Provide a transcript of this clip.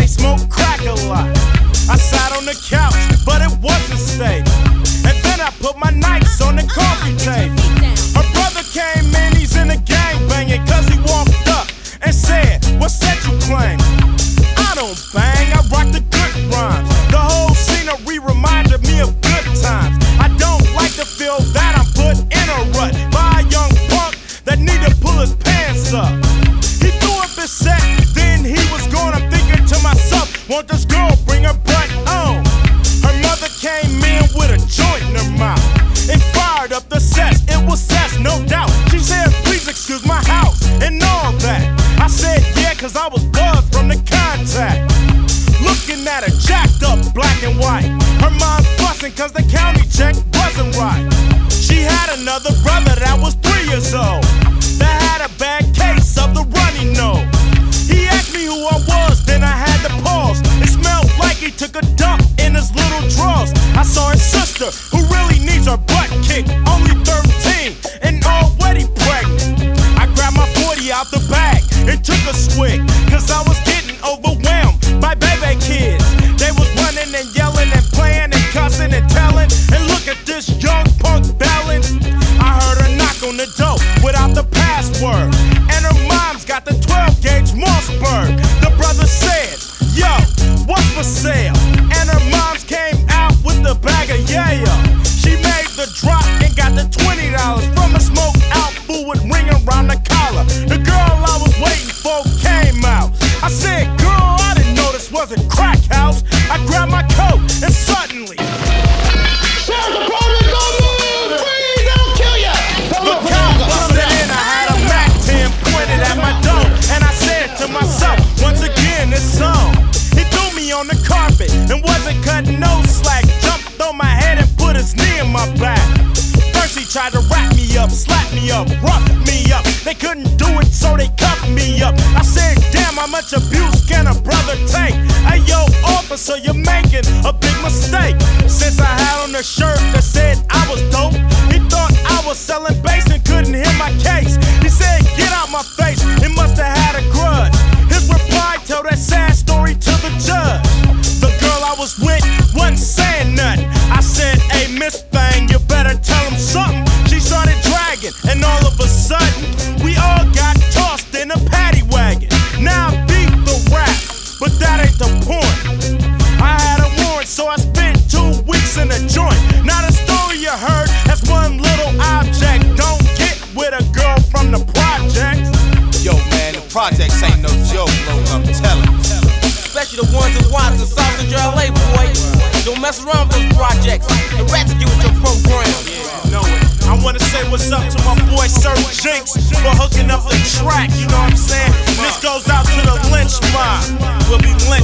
they smoke crack a lot. I sat on the couch, but it wasn't stable. And then I put my nights on the coffee table. Her brother came in, he's in a gang banging, cause he walked up and said, "What's that you claim?" I don't bang, I rock the good rhymes. The whole scenery reminded me of good times. I don't like to feel that I'm put in a rut by a young punk that need to pull his pants up. He threw up his set, then he was gone. I'm thinking to myself, won't this girl bring her butt on? Her mother came in with a joint in her mouth and fired up the cess. It was cess, no doubt. She said, "Please excuse my house," and all that. I said, yeah, cause I was buzzed from the contact. Looking at her jacked up, black and white. Her mom's fussing cause the county check wasn't right. She had another brother that was 3 years old that had a bad case of the runny nose. He asked me who I was, then I had to pause. It smelled like he took a dump in his little drawers. I saw his sister, who really needs her butt kicked, only 13 and already pregnant. I grabbed my 40 out the bag and took a swig, cause I was getting overwhelmed by baby kids. They was running and yelling and playing and cussing and telling. And look at this young punk bellin'. I heard her knock on the door without the password, and her mom's got the 12-gauge Mossberg. The brother said, "Yo, what's for sale?" And her mom's came out with the bag of yayo. She made the drop and got the $20 from a smoked out fool with ring around the collar. The girl I was waiting for came out. I said, "Girl, I didn't know this was a crack house." I grabbed my coat and suddenly the cop busted in. I had a Mac 10 pointed at my door, and I said to myself, once again, this song. He threw me on the carpet and wasn't cutting no slack. Jumped on my head and put his knee in my back. First he tried to wrap me up, slap me up, rough me up. They couldn't do it, so they cuffed me up. I said, damn, how much abuse can a brother take? Hey, yo, officer, you're making a big mistake. Since I had on a shirt that said I was dope, he thought I was selling bass and couldn't hear my case. He said, get out my face, he must have had a grudge. His reply told that sad story to the judge. The girl I was with wasn't saying nothing. I said, hey, Miss Thing, you better tell him something. She started dragging, and all of a sudden, we all got tossed in a paddy wagon. Now I beat the rap, but that ain't the point. I had a warrant, so I spent 2 weeks in a joint. Now the story you heard has one little object. Don't get with a girl from the projects. Yo, man, the projects ain't no joke, bro, I'm telling you. Especially the ones in Watson, South Central LA, boy. Don't mess around with those projects. The rats get with your program. Yeah, you know it. I wanna say what's up to my boy Sir Jinx for hooking up the track, you know what I'm saying? And this goes out to the lynch mob. We'll be lynched.